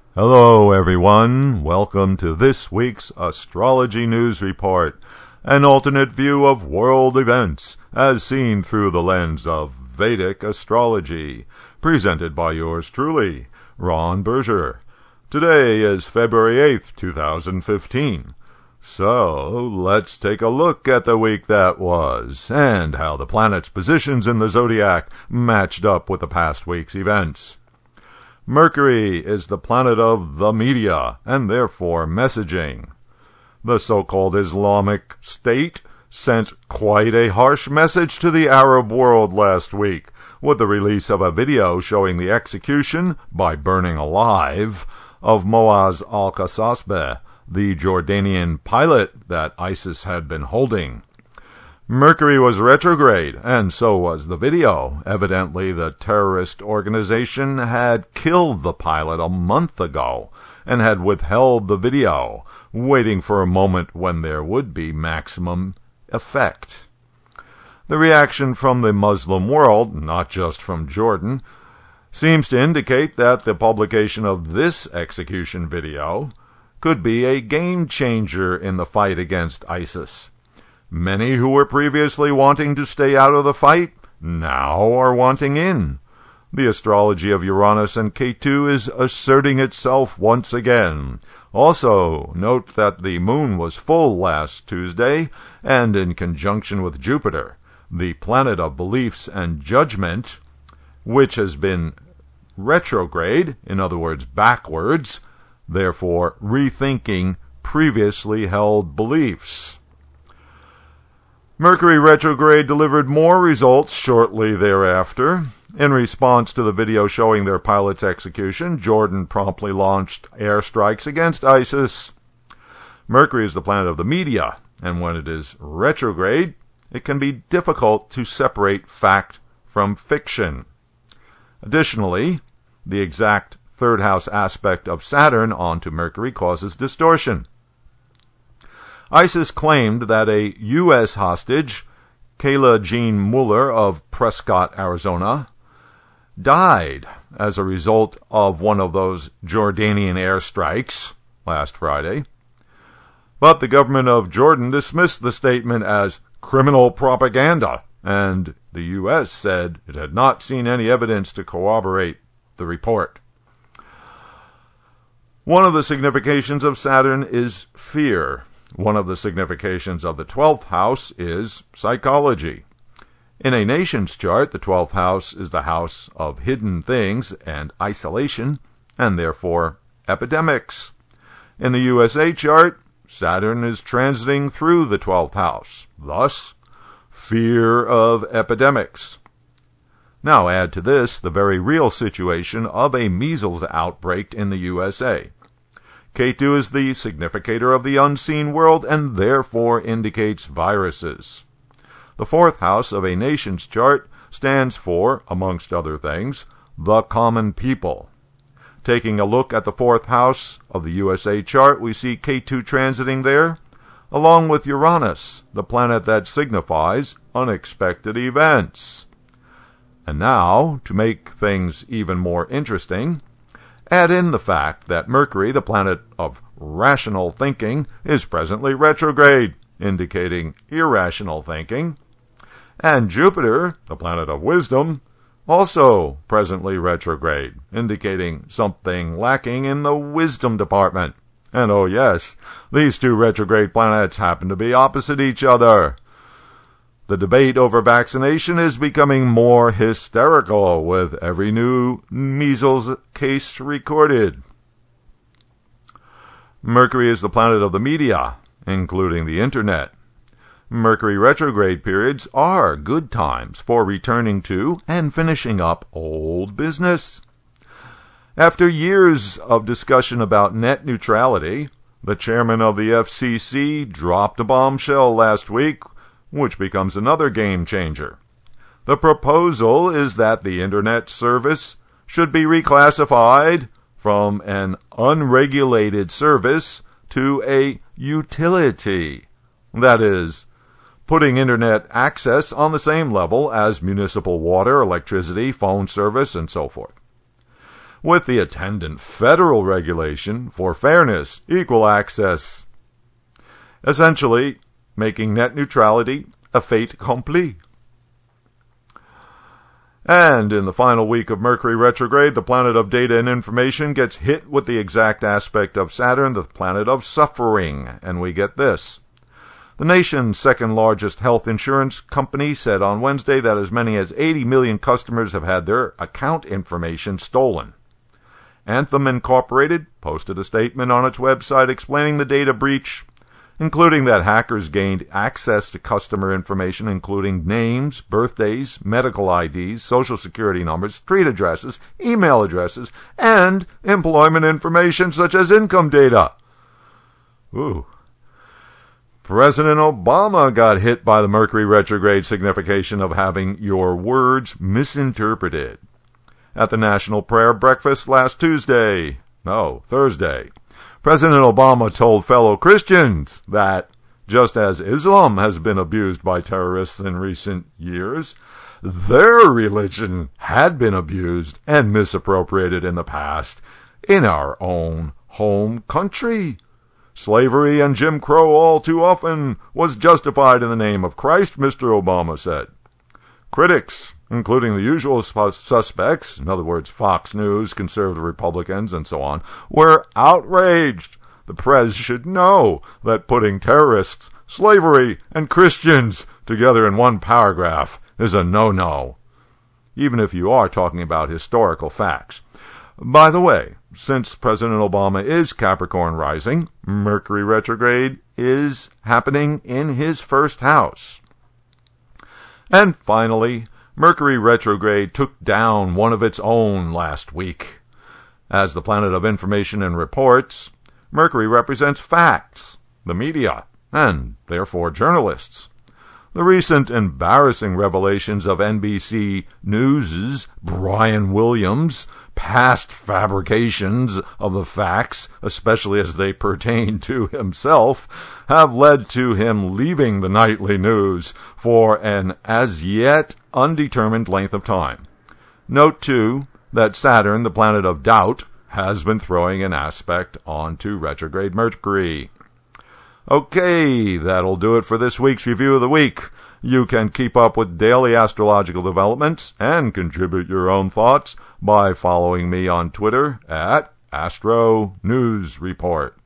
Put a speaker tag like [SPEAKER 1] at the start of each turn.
[SPEAKER 1] Hello, everyone. Welcome to this week's Astrology News Report, an alternate view of world events as seen through the lens of Vedic astrology, presented by yours truly, Ron Berger. Today is February 8th, 2015. So, let's take a look at the week that was, and how the planets' positions in the zodiac matched up with the past week's events. Mercury is the planet of the media, and therefore messaging. The so-called Islamic State sent quite a harsh message to the Arab world last week, with the release of a video showing the execution, by burning alive, of Moaz al-Qasasbeh, the Jordanian pilot that ISIS had been holding. Mercury was retrograde, and so was the video. Evidently, the terrorist organization had killed the pilot a month ago and had withheld the video, waiting for a moment when there would be maximum effect. The reaction from the Muslim world, not just from Jordan, seems to indicate that the publication of this execution video could be a game changer in the fight against ISIS. Many who were previously wanting to stay out of the fight now are wanting in. The astrology of Uranus and Ketu is asserting itself once again. Also, note that the moon was full last Tuesday, and in conjunction with Jupiter, the planet of beliefs and judgment, which has been retrograde, in other words, backwards, therefore rethinking previously held beliefs. Mercury retrograde delivered more results shortly thereafter. In response to the video showing their pilot's execution, Jordan promptly launched airstrikes against ISIS. Mercury is the planet of the media, and when it is retrograde, it can be difficult to separate fact from fiction. Additionally, the exact third house aspect of Saturn onto Mercury causes distortion. ISIS claimed that a U.S. hostage, Kayla Jean Mueller of Prescott, Arizona, died as a result of one of those Jordanian airstrikes last Friday. But the government of Jordan dismissed the statement as criminal propaganda, and the U.S. said it had not seen any evidence to corroborate the report. One of the significations of Saturn is fear. One of the significations of the 12th house is psychology. In a nation's chart, the 12th house is the house of hidden things and isolation, and therefore epidemics. In the USA chart, Saturn is transiting through the 12th house, thus fear of epidemics. Now add to this the very real situation of a measles outbreak in the USA. Ketu is the significator of the unseen world and therefore indicates viruses. The 4th house of a nation's chart stands for, amongst other things, the common people. Taking a look at the 4th house of the USA chart, we see Ketu transiting there, along with Uranus, the planet that signifies unexpected events. And now, to make things even more interesting, add in the fact that Mercury, the planet of rational thinking, is presently retrograde, indicating irrational thinking, and Jupiter, the planet of wisdom, also presently retrograde, indicating something lacking in the wisdom department. And oh yes, these two retrograde planets happen to be opposite each other. The debate over vaccination is becoming more hysterical with every new measles case recorded. Mercury is the planet of the media, including the internet. Mercury retrograde periods are good times for returning to and finishing up old business. After years of discussion about net neutrality, the chairman of the FCC dropped a bombshell last week, which becomes another game changer. The proposal is that the internet service should be reclassified from an unregulated service to a utility. That is, putting internet access on the same level as municipal water, electricity, phone service, and so forth. with the attendant federal regulation for fairness, equal access, essentially making net neutrality a fait accompli. And in the final week of Mercury retrograde, the planet of data and information gets hit with the exact aspect of Saturn, the planet of suffering. And we get this. The nation's second largest health insurance company said on Wednesday that as many as 80 million customers have had their account information stolen. Anthem Incorporated posted a statement on its website explaining the data breach, including that hackers gained access to customer information including names, birthdays, medical IDs, social security numbers, street addresses, email addresses, and employment information such as income data. Ooh. President Obama got hit by the Mercury retrograde signification of having your words misinterpreted at the National Prayer Breakfast last Thursday, President Obama told fellow Christians that, just as Islam has been abused by terrorists in recent years, their religion had been abused and misappropriated in the past in our own home country. Slavery and Jim Crow all too often was justified in the name of Christ, Mr. Obama said. Critics, including the usual suspects, in other words, Fox News, conservative Republicans, and so on, were outraged. The press should know that putting terrorists, slavery, and Christians together in one paragraph is a no-no, even if you are talking about historical facts. By the way, since President Obama is Capricorn rising, Mercury retrograde is happening in his first house. And finally, Mercury retrograde took down one of its own last week. As the planet of information and reports, Mercury represents facts, the media, and therefore journalists. The recent embarrassing revelations of NBC News' Brian Williams' past fabrications of the facts, especially as they pertain to himself, have led to him leaving the nightly news for an as yet undetermined length of time. Note, too, that Saturn, the planet of doubt, has been throwing an aspect onto retrograde Mercury. Okay, that'll do it for this week's Review of the Week. You can keep up with daily astrological developments and contribute your own thoughts by following me on Twitter at Astro News Report.